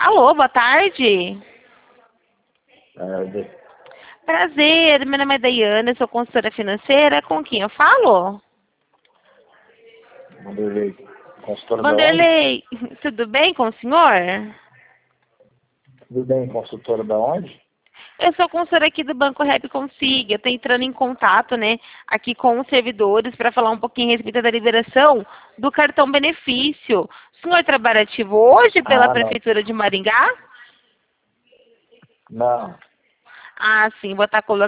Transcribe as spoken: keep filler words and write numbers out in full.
Alô, boa tarde. Tarde. Prazer, meu nome é Daiane, eu sou consultora financeira. Com quem eu falo? Vanderlei. Consultora da onde? Vanderlei, tudo bem com o senhor? Tudo bem, consultora da onde? Eu sou consultora aqui do Banco Rap Consiga. Eu estou entrando em contato, né, aqui com os servidores para falar um pouquinho a respeito da liberação do cartão benefício. O senhor trabalha ativo hoje pela Ah, não. Prefeitura de Maringá? Não. Ah, sim, vou estar colocando